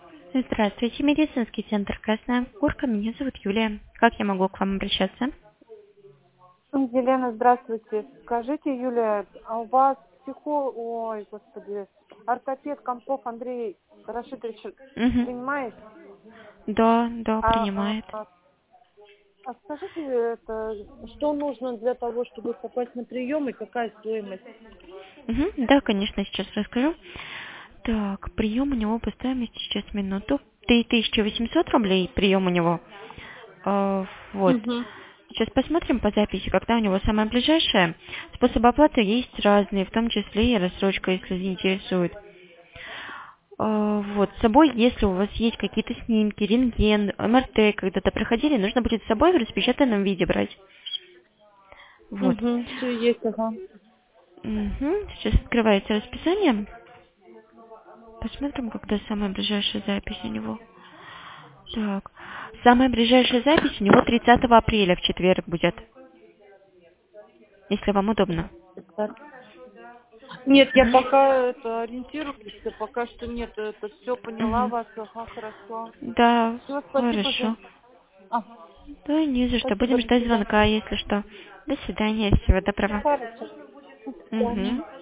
Здравствуйте, медицинский центр «Красная Горка». Меня зовут Юлия. Как я могу к вам обращаться? Елена, здравствуйте. Скажите, Юлия, а у вас ортопед Компов Андрей Рашидович Угу. принимает? Да, А, а, принимает. а, а скажите, что нужно для того, чтобы попасть на прием и какая стоимость? Угу. Да, конечно, сейчас расскажу. Так, прием у него по стоимости, сейчас минуту. 3800 рублей прием у него. Вот. Угу. Сейчас посмотрим по записи, когда у него самое ближайшее. Способы оплаты есть разные, в том числе и рассрочка, если заинтересует. Вот, с собой, если у вас есть какие-то снимки, рентген, МРТ, когда-то проходили, нужно будет с собой в распечатанном виде брать. Вот. Угу. Все есть, ага. Сейчас открывается расписание. Посмотрим, когда самая ближайшая запись у него. Так. Самая ближайшая запись у него 30 апреля в четверг будет, если вам удобно. Так. Нет, я Мгм. пока ориентируюсь, пока что нет, это все поняла Мгм. вас, ага, хорошо. Да, Все, спасибо за... хорошо. А, Да, не за что. спасибо, Будем до ждать свидания. звонка, если что. До свидания, всего доброго. Хорошо. До свидания. Мгм.